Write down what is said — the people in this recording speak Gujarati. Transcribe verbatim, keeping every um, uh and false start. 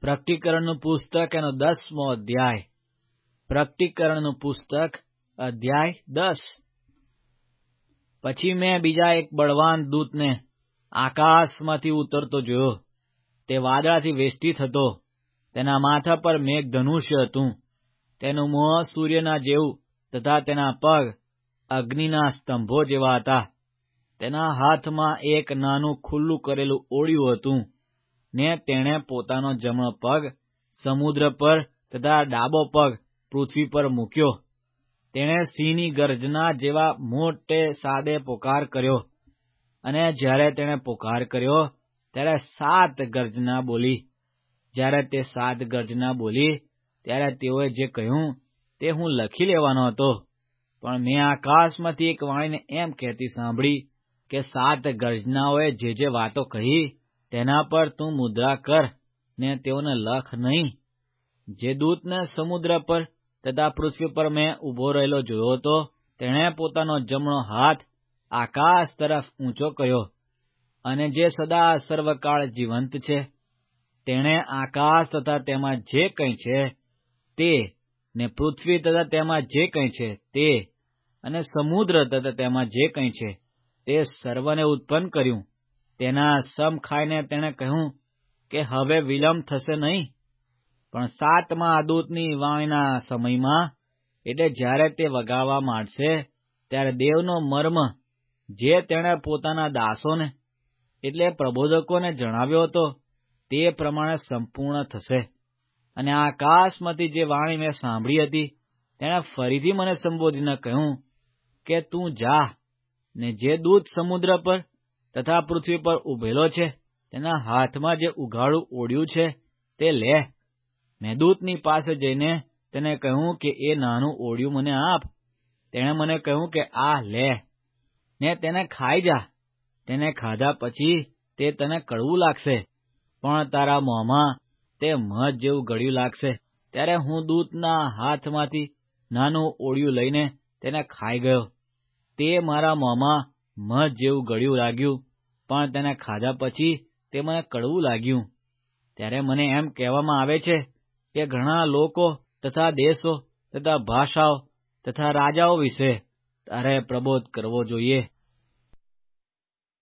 પ્રકટીકરણનું પુસ્તક એનો દસમો અધ્યાય. પ્રકટીકરણનું પુસ્તક અધ્યાય દસ. પછી મેં બીજા એક બળવાન દૂતને આકાશમાંથી ઉતરતો જોયો. તે વાદળાથી વેષ્ટિત હતો. તેના માથા પર મેઘધનુષ્ય હતું. તેનું મોં સૂર્યના જેવું તથા તેના પગ અગ્નિના સ્તંભો જેવા હતા. તેના હાથમાં એક નાનું ખુલ્લું કરેલું ઓળિયું હતું, ને તેણે પોતાનો જમણો પગ સમુદ્ર પર તથા ડાબો પગ પૃથ્વી પર મૂક્યો. તેણે સિંહની ગર્જના જેવા મોટે સાદે પોકાર કર્યો, અને જ્યારે તેણે પોકાર કર્યો ત્યારે સાત ગર્જના બોલી. જ્યારે તે સાત ગર્જના બોલી ત્યારે તેઓએ જે કહ્યું તે હું લખી લેવાનો હતો, પણ મેં આકાશમાંથી એક વાણીને એમ કહેતી સાંભળી કે સાત ગર્જનાઓએ જે જે વાતો કહી તેના પર તું મુદ્રા કર ને તેઓને લખ નહીં. જે દૂતને સમુદ્ર પર તથા પૃથ્વી પર મેં ઊભો રહેલો જોયો હતો, તેણે પોતાનો જમણો હાથ આકાશ તરફ ઊંચો કર્યો, અને જે સદા સર્વકાળ જીવંત છે, તેણે આકાશ તથા તેમાં જે કંઈ છે તે, ને પૃથ્વી તથા તેમાં જે કંઈ છે તે, અને સમુદ્ર તથા તેમાં જે કંઈ છે તે સર્વને ઉત્પન્ન કર્યું. તેના સમ ખાઈને તેણે કહ્યું કે હવે વિલંબ થશે નહીં, પણ સાતમા દૂતની વાણીના સમયમાં, એટલે જ્યારે તે વગાડવા માંડશે, ત્યારે દેવનો મર્મ જે તેણે પોતાના દાસોને એટલે પ્રબોધકોને જણાવ્યો હતો તે પ્રમાણે સંપૂર્ણ થશે. અને આકાશમાંથી જે વાણી મેં સાંભળી હતી તેણે ફરીથી મને સંબોધીને કહ્યું કે તું જા, ને જે દૂત સમુદ્ર પર તથા પૃથ્વી પર ઉભેલો છે તેના હાથમાં જે ઉઘાડું ઓળ્યું છે તે લે. મેં દૂતની પાસે જઈને તેને કહ્યું કે એ નાનું ઓળ્યું મને આપ. તેણે મને કહ્યું કે આ લે, ને તેને ખાઈ જા. તેને ખાધા પછી તે તને કડવું લાગશે, પણ તારા મોંમાં તે મધ જેવું ગળ્યું લાગશે. ત્યારે હું દૂતના હાથમાંથી નાનું ઓળિયું લઈને તેને ખાઈ ગયો. તે મારા મોંમાં મધ જેવું ગળ્યું લાગ્યું, પણ તેને ખાધા પછી તે મને કડવું લાગ્યું. ત્યારે મને એમ કહેવામાં આવે છે કે ઘણા લોકો તથા દેશો તથા ભાષાઓ તથા રાજાઓ વિશે તારે પ્રબોધ કરવો જોઈએ.